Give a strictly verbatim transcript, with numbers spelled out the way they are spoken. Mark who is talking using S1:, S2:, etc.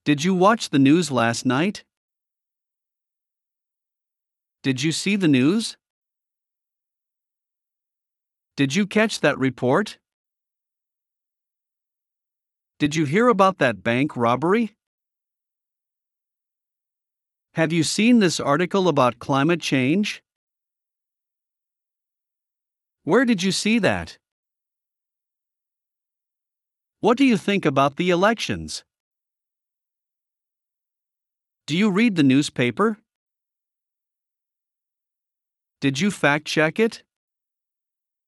S1: Did you watch the news last night? Did you see the news? Did you catch that report? Did you hear about that bank robbery? Have you seen this article about climate change? Where did you see that? What do you think about the elections? Do you read the newspaper? Did you fact check it?